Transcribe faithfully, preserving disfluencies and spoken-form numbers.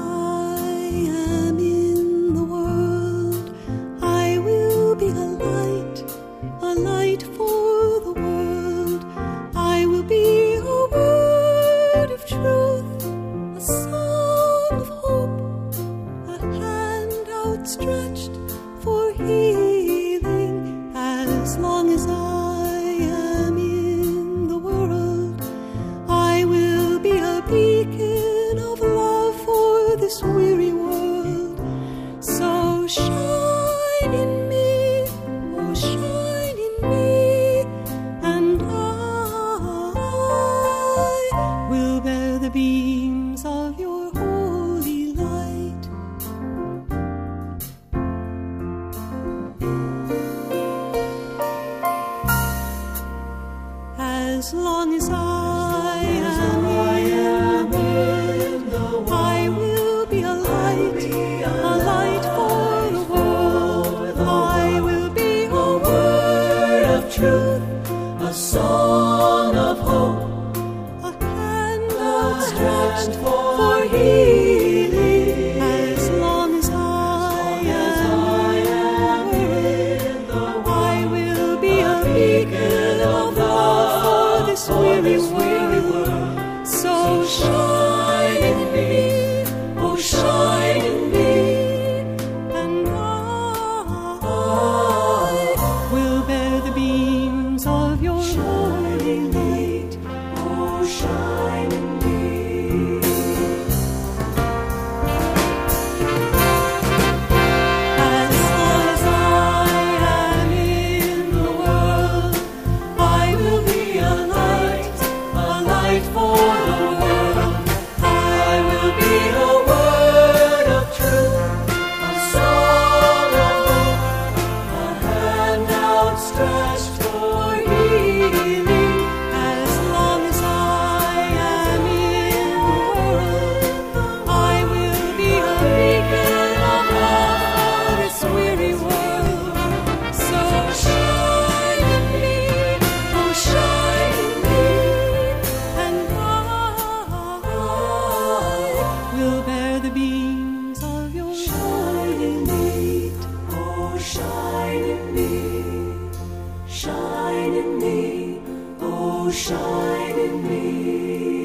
am in the world, I will be a light, a light for the world. I will be a word of truth, a song of hope, a hand outstretched for healing. As long as I am in the world, I will be a beacon of love for this weary world. So shine in me, oh shine in me, and I will bear the beams of your holy light. As long as I am in the world, I will be a light, a light for the world. I will be a word of truth, a song of hope, a hand outstretched for healing. As long as I am in the world, I will be a beacon of love for this weary world. So shine in me, oh shine in me, and I will bear the beams of your holy light. Oh shine in me. As long as I am in the world, I will be a light, a light for the world. I will be a word of truth, a song of hope, a hand outstretched for healing. As long as I am in the world, I will be a beacon of love for this weary world. So shine in me, oh shine in me, and I will bear the beams of your holy light. Oh shine in me, shine in me, oh shine in me.